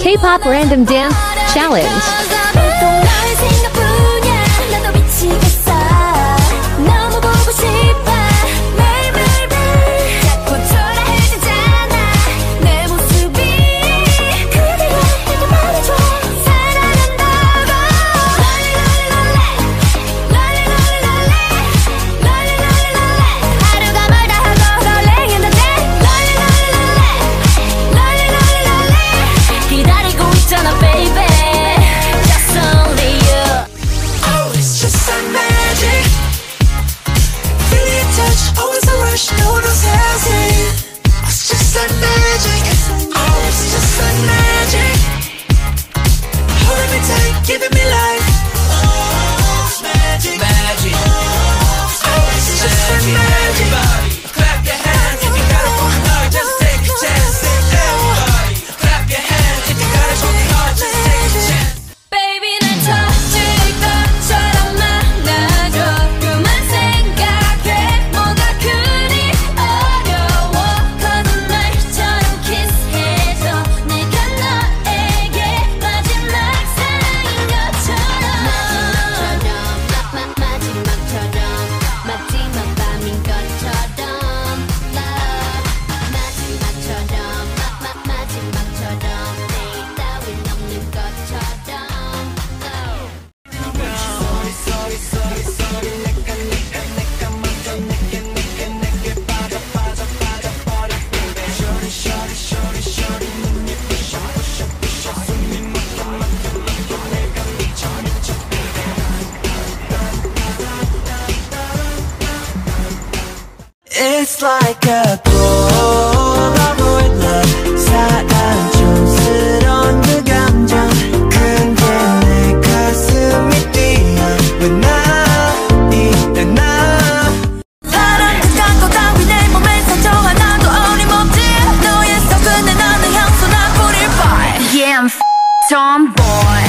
K-pop Random Dance Challenge. Giving me life. Oh, it's magic, magic. Oh, it's just like magic. Everybody, clap your hands if you got it from heart. Just take a chance. Everybody, clap your hands if you got it from heart. Just take a chance. Baby, 날 터질 것처럼 만나줘. 그만 생각해. 뭐가 그리 어려워. 거듭 날처럼 키스해줘. 내가 너에게 마지막 It's like a Polaroid love. 사랑 촌스러운 그 감정. 근데 내 가슴이 뛰어. 왜 나 일어나. 바람 듯한 거 따위 내 몸에 상처 하나도 어림없지. 너의 속은 나는 향수나 뿌릴 발. Yeah, I'm tomboy.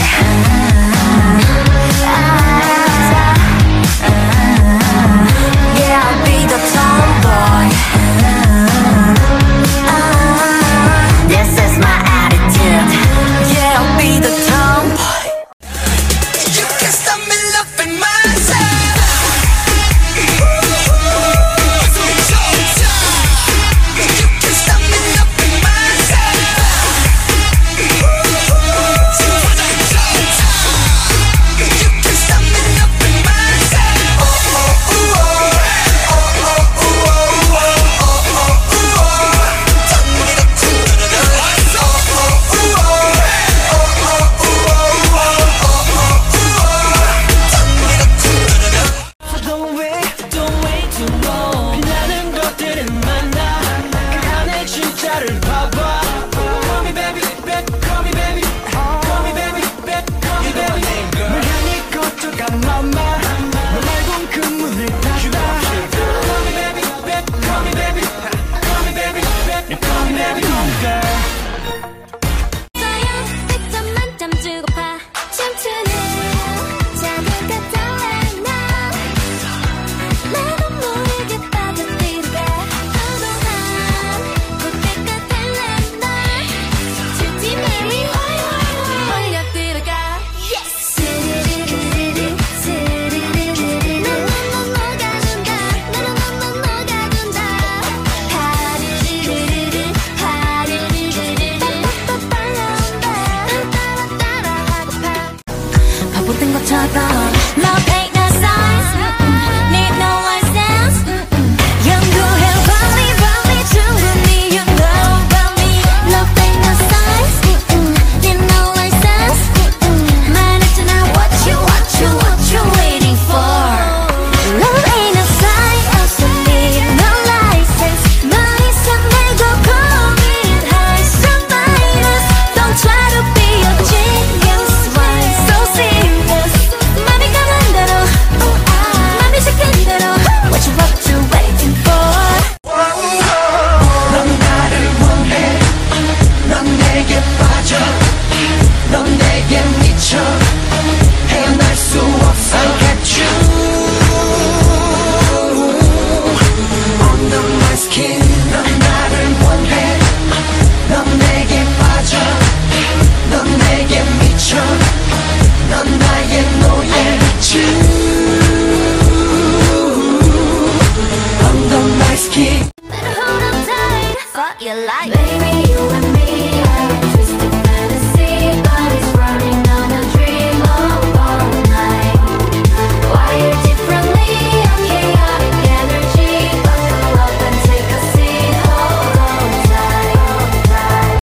key. Better hold on tight, fuck your life, baby.